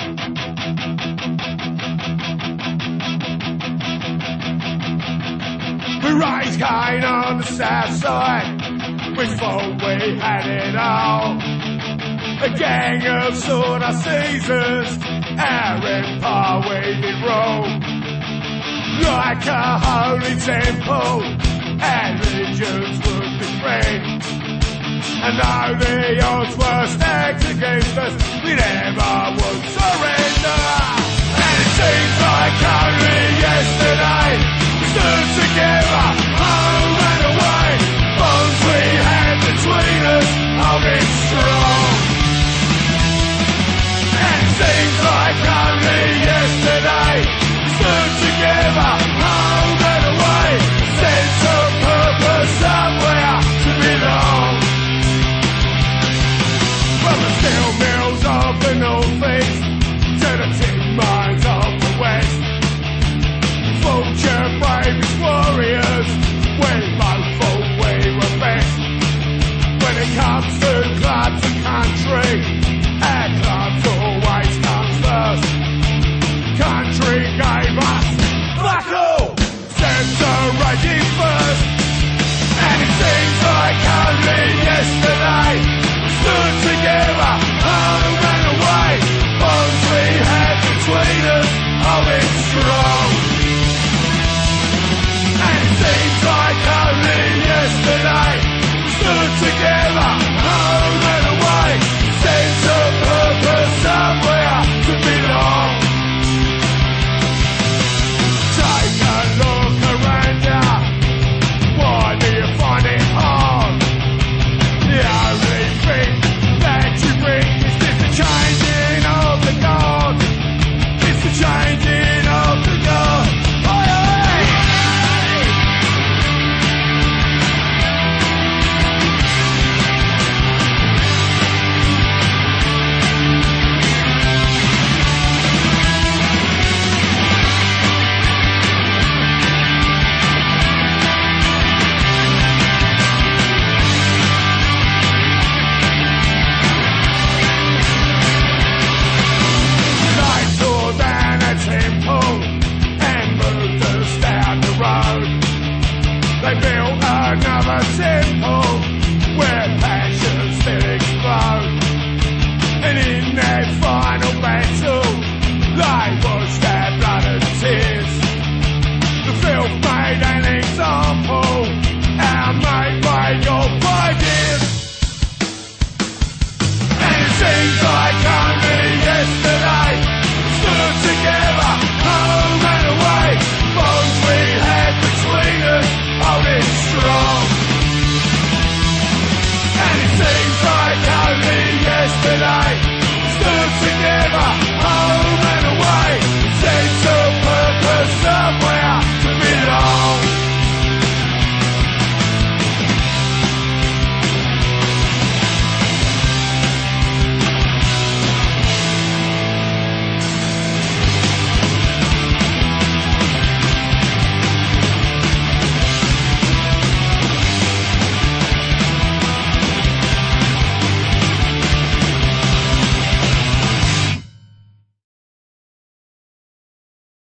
We raised Cain on the south side. We thought we had it all. A gang of sort of Caesars, our empire we did rule. Like a holy temple, our legions would be free. And though the odds were stacked against us, we never would surrender. And it seems like only yesterday we stood together, home and away. Bonds we had between us, holding strong. And it seems like only yesterday we stood together, home and away. Sense of purpose somewhere to belong. From the steel mills of the northeast to the tin mines of the west, future bravest warriors, we both thought we were best. When it comes to clubs and country, our clubs always comes first. Country gave us fuck all, sent the raging first. And it seems like only yesterday we stood together, home and away. Bonds we had between us, holding strong. And it seems like only yesterday we stood together, home and away. Sense of purpose somewhere to belong. Take a look around ya. Why do you find it hard? The only thing that you bring is just the changing of the guard. It's the changing of the guard. Oi, oi! They tore down a temple and moved us down the road. They built another temple where passion still explode. And in that final battle, they watched